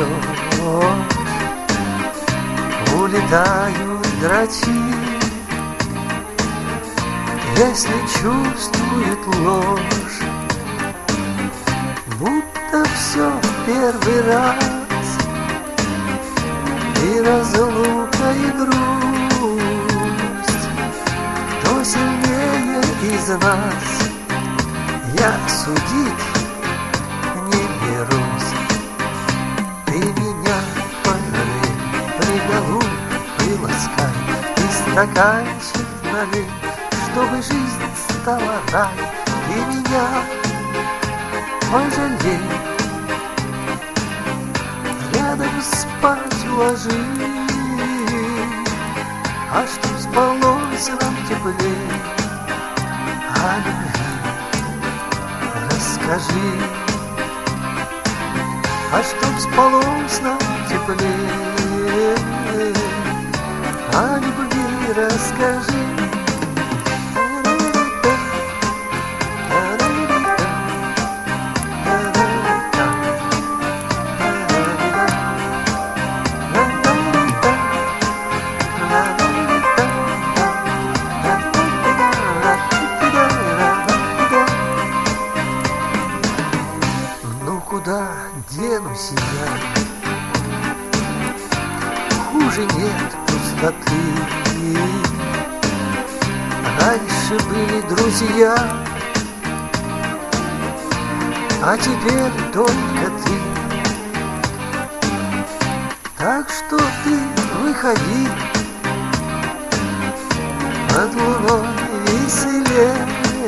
ночь улетают грачи, если чувствует ложь, будто все в первый раз, и разлука, и грусть. Кто сильнее из нас, я судить не берусь. Ты меня пожалей, приголубь, приласкай, и стаканчик налей, чтобы жизнь стала рай. Ты меня пожалей, рядом спать уложи, а чтоб спалось нам теплей, о любви расскажи, а чтоб спалось нам теплей, о любви расскажи. Куда денусь я? Хуже нет пустоты. Раньше были друзья, а теперь только ты. Так что ты выходи, над луной веселее,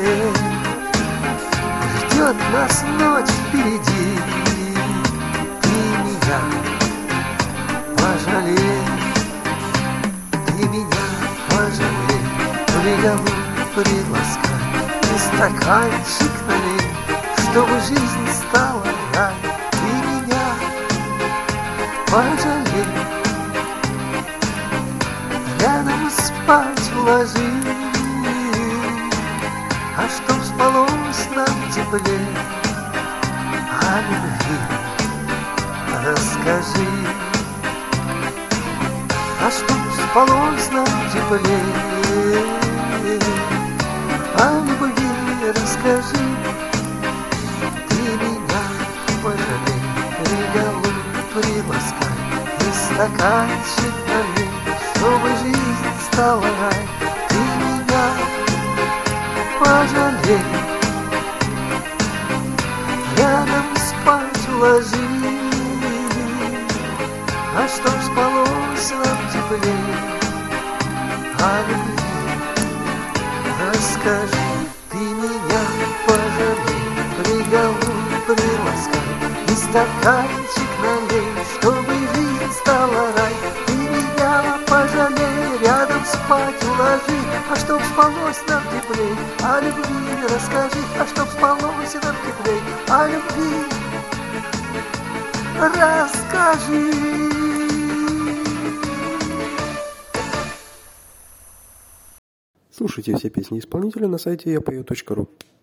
ждет нас ночь впереди. Ты меня пожалей, ты меня пожалей, приголубь, приласкай, и стаканчик налей, чтобы жизнь стала рай. Ты меня пожалей, рядом спать уложи, а чтоб спалось нам теплей, о любви расскажи, а чтоб спалось нам теплей, о любви расскажи. Ты меня пожалей, приголубь, приласкай, и стаканчик налей, чтобы жизнь стала рай. Ты меня пожалей, рядом спать уложи, а чтоб спалось нам теплей, о любви расскажи. Ты меня пожалей, приголубь, приласкай, и стаканчик налей, чтобы жизнь стала рай. Ты меня пожалей, рядом спать уложи, а чтоб спалось нам теплей, о любви расскажи, а чтоб спалось нам теплей, о любви расскажи. Слушайте все песни исполнителя на сайте yapою.ru.